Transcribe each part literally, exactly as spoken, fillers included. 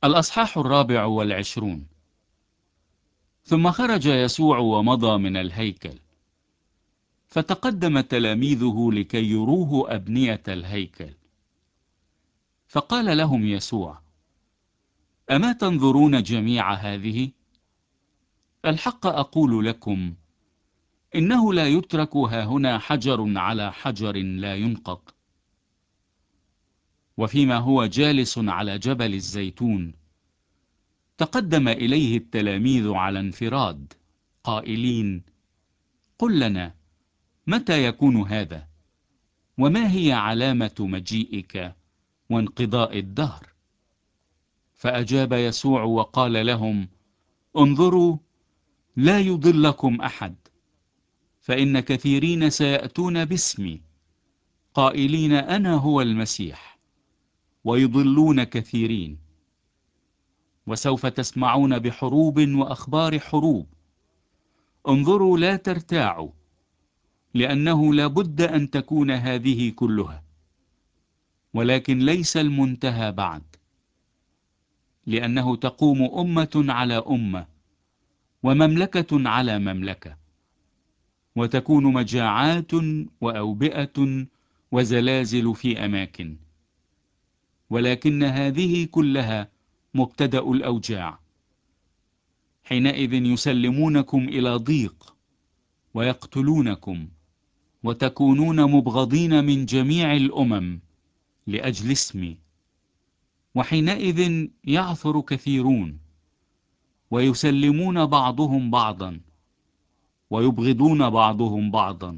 الأصحاح الرابع والعشرون. ثم خرج يسوع ومضى من الهيكل، فتقدم تلاميذه لكي يروه أبنية الهيكل. فقال لهم يسوع: أما تنظرون جميع هذه؟ الحق أقول لكم، إنه لا يترك هاهنا حجر على حجر لا ينقض. وفيما هو جالس على جبل الزيتون، تقدم إليه التلاميذ على انفراد قائلين: قل لنا، متى يكون هذا؟ وما هي علامة مجيئك وانقضاء الدهر؟ فأجاب يسوع وقال لهم: انظروا، لا يضلكم أحد، فإن كثيرين سيأتون باسمي قائلين أنا هو المسيح، ويضلون كثيرين. وسوف تسمعون بحروب وأخبار حروب. انظروا لا ترتاعوا، لأنه لا بد أن تكون هذه كلها، ولكن ليس المنتهى بعد. لأنه تقوم أمة على أمة، ومملكة على مملكة، وتكون مجاعات وأوبئة وزلازل في أماكن، ولكن هذه كلها مبتدأ الأوجاع. حينئذ يسلمونكم إلى ضيق، ويقتلونكم، وتكونون مبغضين من جميع الأمم لأجل اسمي. وحينئذ يعثر كثيرون، ويسلمون بعضهم بعضا، ويبغضون بعضهم بعضا.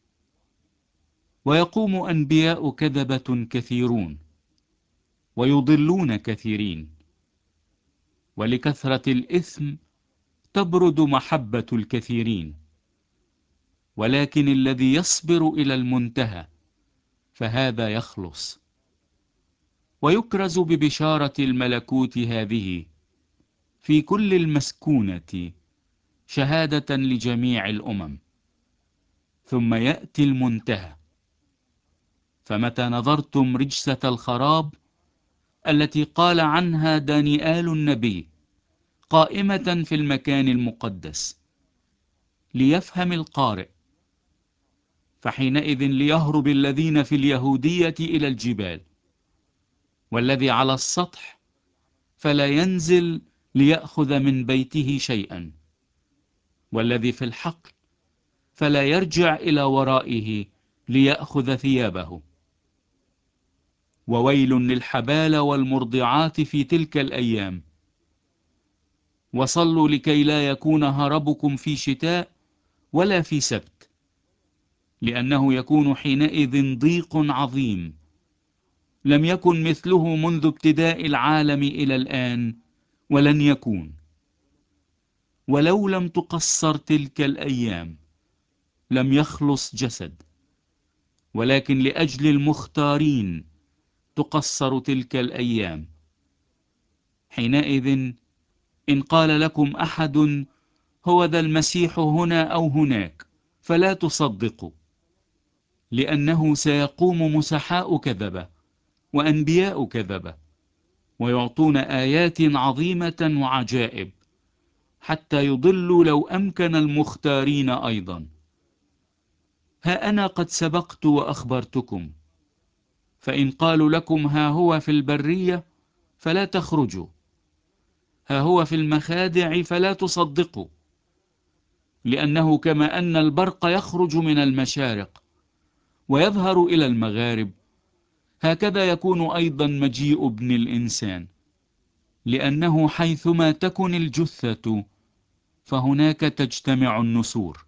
ويقوم أنبياء كذبة كثيرون، ويضلون كثيرين. ولكثرة الإثم تبرد محبة الكثيرين. ولكن الذي يصبر إلى المنتهى فهذا يخلص. ويكرز ببشارة الملكوت هذه في كل المسكونة شهادة لجميع الأمم، ثم يأتي المنتهى. فمتى نظرتم رجسة الخراب التي قال عنها دانيال النبي قائمة في المكان المقدس، ليفهم القارئ، فحينئذ ليهرب الذين في اليهودية إلى الجبال، والذي على السطح فلا ينزل ليأخذ من بيته شيئا، والذي في الحقل فلا يرجع إلى ورائه ليأخذ ثيابه. وويل للحبال والمرضعات في تلك الأيام. وصلوا لكي لا يكون هربكم في شتاء ولا في سبت، لأنه يكون حينئذ ضيق عظيم لم يكن مثله منذ ابتداء العالم إلى الآن، ولن يكون. ولو لم تقصر تلك الأيام لم يخلص جسد، ولكن لأجل المختارين تقصر تلك الأيام. حينئذ إن قال لكم أحد هو ذا المسيح هنا أو هناك، فلا تصدقوا، لأنه سيقوم مسحاء كذبة وأنبياء كذبة، ويعطون آيات عظيمة وعجائب، حتى يضلوا لو أمكن المختارين أيضا. ها أنا قد سبقت وأخبرتكم. فإن قالوا لكم ها هو في البرية فلا تخرجوا، ها هو في المخادع فلا تصدقوا. لأنه كما أن البرق يخرج من المشارق ويظهر إلى المغارب، هكذا يكون أيضا مجيء ابن الإنسان. لأنه حيثما تكن الجثة فهناك تجتمع النسور.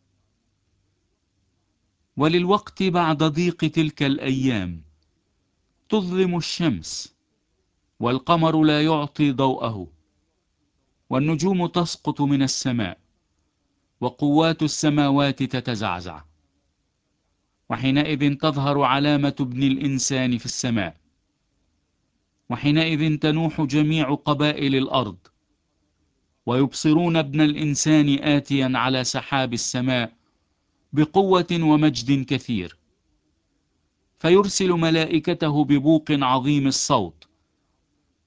وللوقت بعد ضيق تلك الأيام تظلم الشمس، والقمر لا يعطي ضوءه، والنجوم تسقط من السماء، وقوات السماوات تتزعزع. وحينئذ تظهر علامة ابن الإنسان في السماء. وحينئذ تنوح جميع قبائل الأرض، ويبصرون ابن الإنسان آتيا على سحاب السماء بقوة ومجد كثير. فيرسل ملائكته ببوق عظيم الصوت،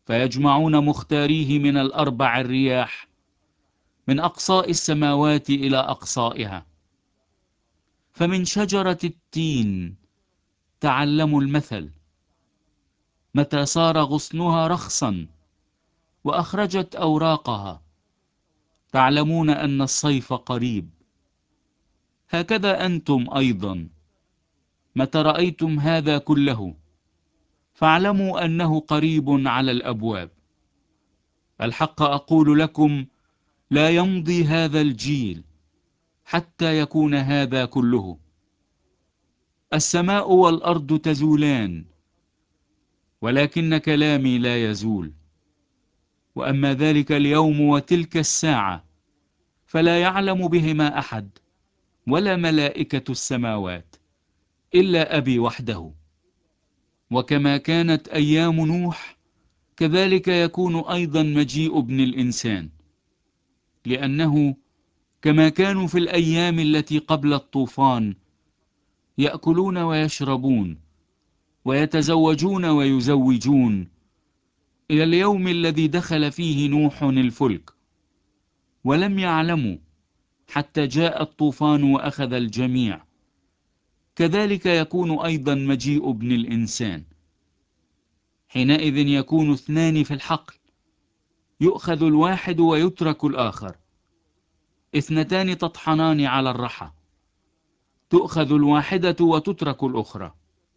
فيجمعون مختاريه من الأربع الرياح، من أقصاء السماوات إلى أقصائها. فمن شجرة التين تعلموا المثل، متى صار غصنها رخصا وأخرجت أوراقها تعلمون أن الصيف قريب. هكذا أنتم أيضا متى رأيتم هذا كله فاعلموا أنه قريب على الأبواب. الحق أقول لكم، لا يمضي هذا الجيل حتى يكون هذا كله. السماء والأرض تزولان، ولكن كلامي لا يزول. وأما ذلك اليوم وتلك الساعة فلا يعلم بهما أحد، ولا ملائكة السماوات، إلا أبي وحده. وكما كانت أيام نوح كذلك يكون أيضا مجيء ابن الإنسان. لأنه كما كانوا في الأيام التي قبل الطوفان يأكلون ويشربون ويتزوجون ويزوجون، إلى اليوم الذي دخل فيه نوح الفلك ولم يعلموا حتى جاء الطوفان وأخذ الجميع، كذلك يكون أيضا مجيء ابن الإنسان. حينئذ يكون اثنان في الحقل، يؤخذ الواحد ويترك الآخر. اثنتان تطحنان على الرحى، تؤخذ الواحدة وتترك الأخرى.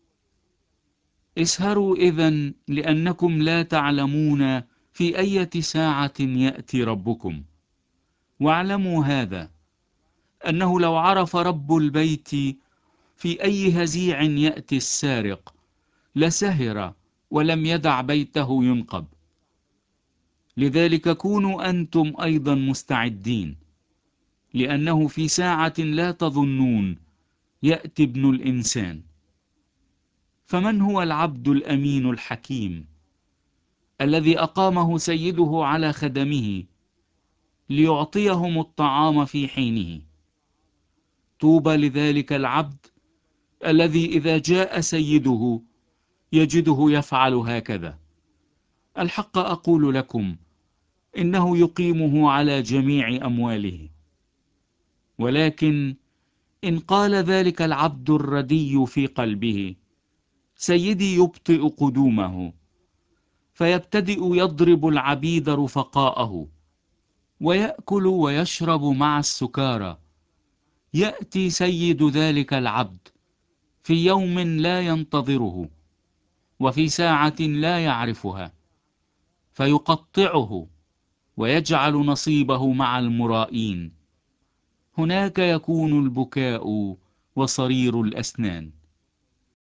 اسهروا إذن، لأنكم لا تعلمون في أي ساعة يأتي ربكم. واعلموا هذا، أنه لو عرف رب البيت في أي هزيع يأتي السارق لسهر ولم يدع بيته ينقب. لذلك كونوا أنتم أيضا مستعدين، لأنه في ساعة لا تظنون يأتي ابن الإنسان. فمن هو العبد الأمين الحكيم الذي أقامه سيده على خدمه ليعطيهم الطعام في حينه؟ طوبى لذلك العبد الذي إذا جاء سيده يجده يفعل هكذا. الحق أقول لكم، إنه يقيمه على جميع أمواله. ولكن إن قال ذلك العبد الردي في قلبه: سيدي يبطئ قدومه، فيبتدئ يضرب العبيد رفقاءه ويأكل ويشرب مع السكارى، يأتي سيد ذلك العبد في يوم لا ينتظره وفي ساعة لا يعرفها، فيقطعه ويجعل نصيبه مع المرائين. هناك يكون البكاء وصرير الأسنان.